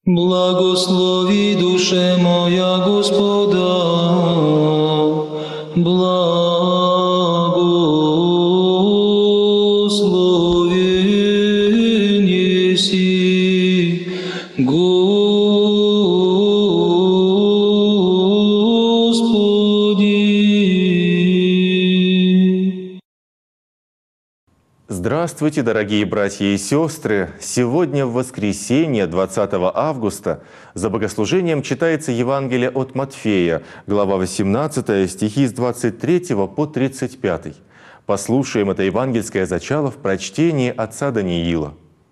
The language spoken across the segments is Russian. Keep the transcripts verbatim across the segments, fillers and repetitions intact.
Благослови, душе моя, Господа, благословен еси, Господи. Здравствуйте, дорогие братья и сестры! Сегодня, в воскресенье, двадцатого августа, за богослужением читается Евангелие от Матфея, глава восемнадцатая, стихи с двадцать третьего по тридцать пятый. Послушаем это евангельское зачало в прочтении отца Даниила.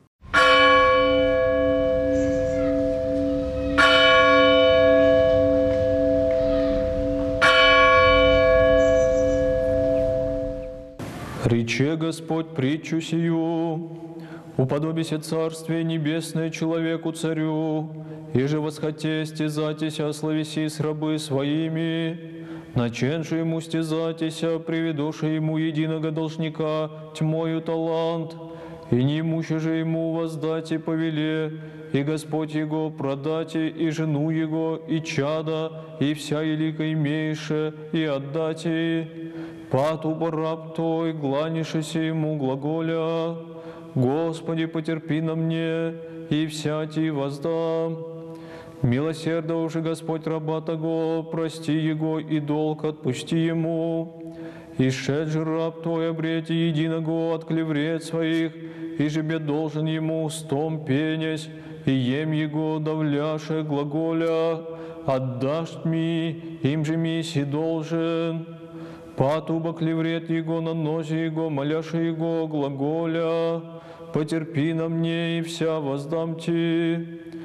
Рече Господь притчу сию: уподобися Царствие Небесное человеку царю, иже восхоте стязатися словеси с рабы своими, наченши ему стязатися, приведоши ему единого должника тьмою талант, и неимуще же ему воздати повеле, и Господь его продати, и жену его, и чада, и вся елика имееше, и отдати. Патуба раб той, гланишися ему глаголя: Господи, потерпи на мне, и вся ти воздам. Милосердно уже Господь раба того, прости его и долг отпусти ему. И шед же раб той обрети единого от клеврет своих, и жебе должен ему стом пенясь, и ем его давляше глаголя: отдашь ми, им же миси должен. Патуба клеврет его на нозе его, моляше его глаголя: потерпи на мне, и вся воздам ти.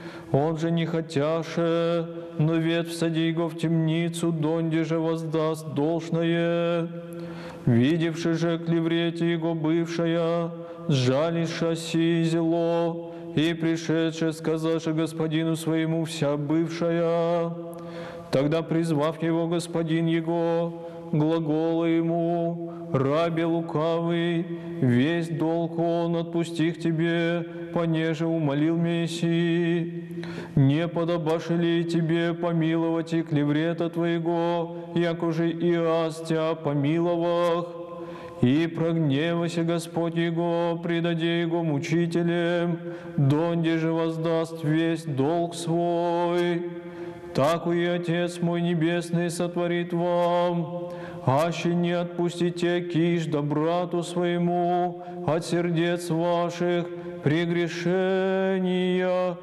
Он же не хотяше, но вет всади его в темницу, донде же воздаст должное. Видевши же клеврете его бывшая, сжалиша си зело, и пришедше сказаше господину своему вся бывшая. Тогда, призвав его господин его, глагола ему: рабе лукавый, весь долг он отпустих тебе, понеже умолил Мессии. Не подобаше ли тебе помиловать и клеврета твоего, якоже и аз тя помиловах? И прогневайся Господь его, предаде его мучителям, донде же воздаст весь долг свой. Так и Отец мой Небесный сотворит вам, аще не отпустите киш да брату своему от сердец ваших прегрешения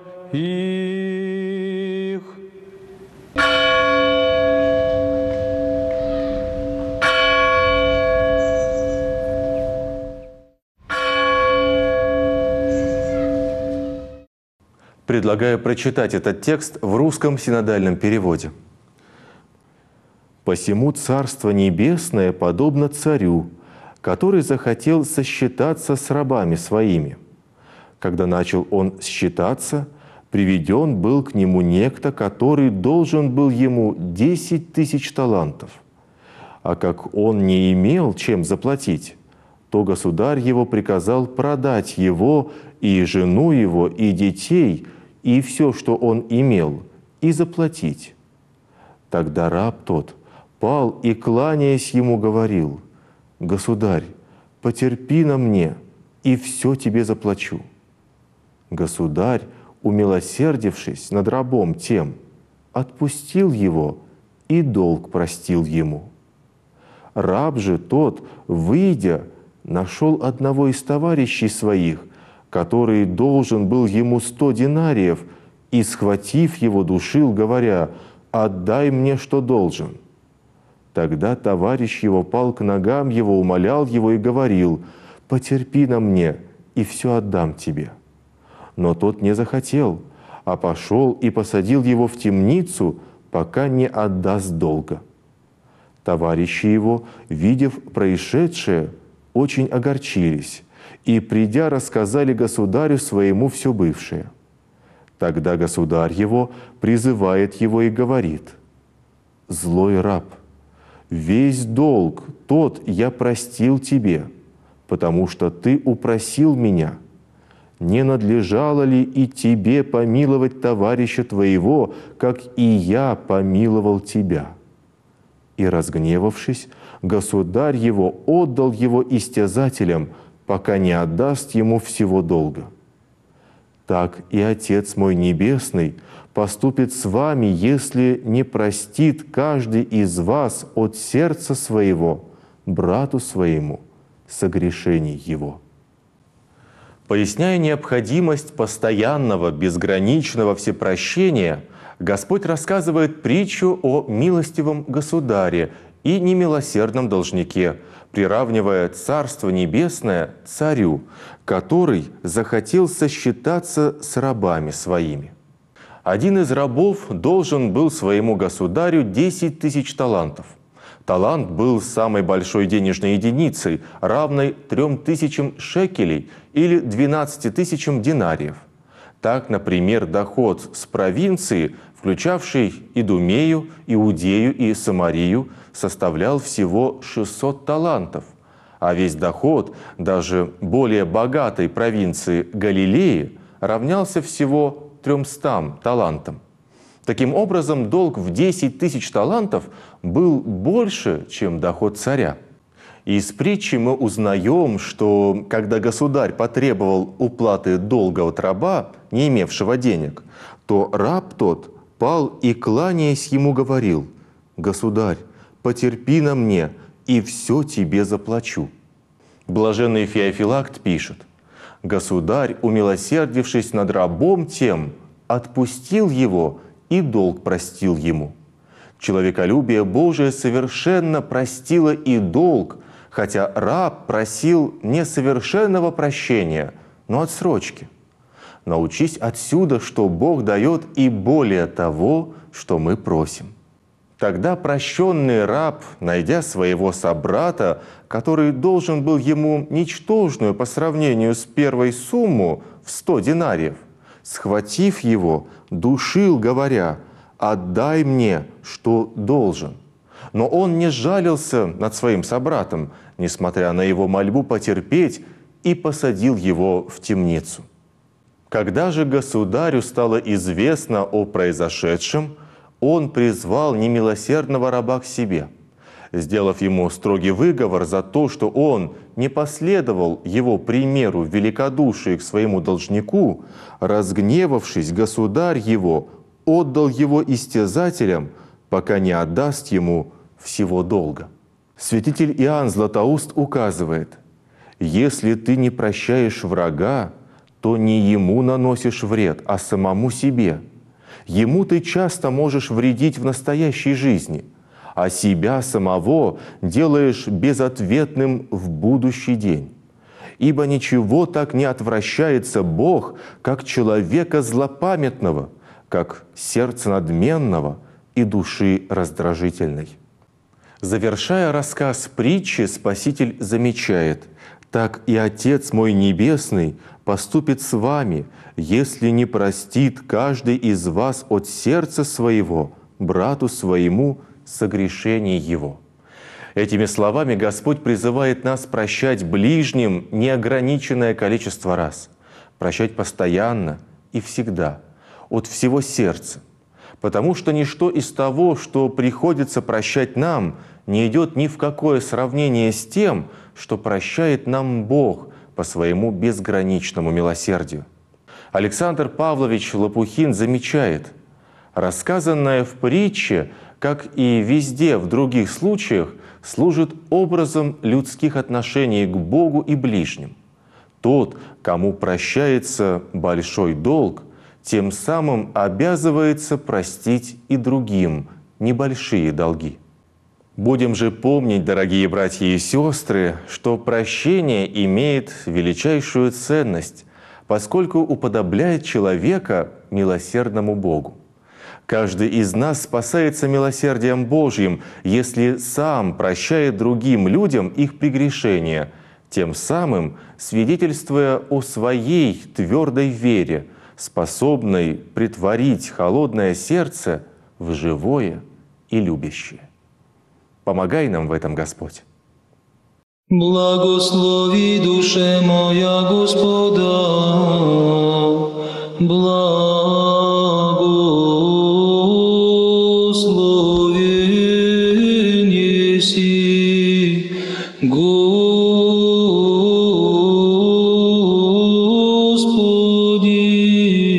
их. Предлагаю прочитать этот текст в русском синодальном переводе. «Посему Царство Небесное подобно царю, который захотел сосчитаться с рабами своими. Когда начал он считаться, приведен был к нему некто, который должен был ему десять тысяч талантов. А как он не имел чем заплатить, то государь его приказал продать его и жену его, и детей, и все, что он имел, и заплатить. Тогда раб тот пал и, кланяясь ему, говорил: «Государь, потерпи на мне, и все тебе заплачу». Государь, умилосердившись над рабом тем, отпустил его и долг простил ему. Раб же тот, выйдя, нашел одного из товарищей своих, который должен был ему сто динариев, и, схватив его, душил, говоря: «Отдай мне, что должен». Тогда товарищ его пал к ногам его, умолял его и говорил: «Потерпи на мне, и все отдам тебе». Но тот не захотел, а пошел и посадил его в темницу, пока не отдаст долга. Товарищи его, видев происшедшее, очень огорчились, и, придя, рассказали государю своему все бывшее. Тогда государь его призывает его и говорит: «Злой раб, весь долг тот я простил тебе, потому что ты упросил меня. не надлежало ли и тебе помиловать товарища твоего, как и я помиловал тебя?» И, разгневавшись, государь его отдал его истязателям, пока не отдаст ему всего долга. Так и Отец мой Небесный поступит с вами, если не простит каждый из вас от сердца своего брату своему согрешений его». Поясняя необходимость постоянного, безграничного всепрощения, Господь рассказывает притчу о милостивом государе и немилосердном должнике, приравнивая Царство Небесное царю, который захотел сосчитаться с рабами своими. Один из рабов должен был своему государю десять тысяч талантов. Талант был самой большой денежной единицей, равной трем тысячам шекелей или двенадцати тысячам динариев. Так, например, доход с провинции, включавший Идумею, Иудею и Самарию, составлял всего шестьсот талантов, а весь доход даже более богатой провинции Галилеи равнялся всего трёмстам талантам. Таким образом, долг в десять тысяч талантов был больше, чем доход царя. Из притчи мы узнаем, что когда государь потребовал уплаты долга от раба, не имевшего денег, то раб тот пал и, кланяясь ему, говорил: «Государь, потерпи на мне, и все тебе заплачу». Блаженный Феофилакт пишет: «Государь, умилосердившись над рабом тем, отпустил его и долг простил ему». Человеколюбие Божие совершенно простило и долг, хотя раб просил не совершенного прощения, но отсрочки. Научись отсюда, что Бог дает и более того, что мы просим. Тогда прощенный раб, найдя своего собрата, который должен был ему ничтожную по сравнению с первой сумму в сто динариев, схватив его, душил, говоря: «Отдай мне, что должен». Но он не жалился над своим собратом, несмотря на его мольбу потерпеть, и посадил его в темницу. Когда же государю стало известно о произошедшем, он призвал немилосердного раба к себе, сделав ему строгий выговор за то, что он не последовал его примеру в великодушии к своему должнику. Разгневавшись, государь его отдал его истязателям, пока не отдаст ему всего долга. Святитель Иоанн Златоуст указывает: «Если ты не прощаешь врага, то не ему наносишь вред, а самому себе. Ему ты часто можешь вредить в настоящей жизни, а себя самого делаешь безответным в будущий день. Ибо ничего так не отвращается Бог, как человека злопамятного, как сердца надменного и души раздражительной». Завершая рассказ притчи, Спаситель замечает: «Так и Отец мой Небесный поступит с вами, если не простит каждый из вас от сердца своего брату своему согрешений его». Этими словами Господь призывает нас прощать ближним неограниченное количество раз, прощать постоянно и всегда, от всего сердца, потому что ничто из того, что приходится прощать нам, не идет ни в какое сравнение с тем, что прощает нам Бог по своему безграничному милосердию. Александр Павлович Лопухин замечает: рассказанное в притче, как и везде в других случаях, служит образом людских отношений к Богу и ближним. Тот, кому прощается большой долг, тем самым обязывается простить и другим небольшие долги. Будем же помнить, дорогие братья и сестры, что прощение имеет величайшую ценность, поскольку уподобляет человека милосердному Богу. Каждый из нас спасается милосердием Божьим, если сам прощает другим людям их прегрешения, тем самым свидетельствуя о своей твердой вере, способной претворить холодное сердце в живое и любящее. Помогай нам в этом, Господь. Благослови, душе моя, Господа, благословен еси, Господи.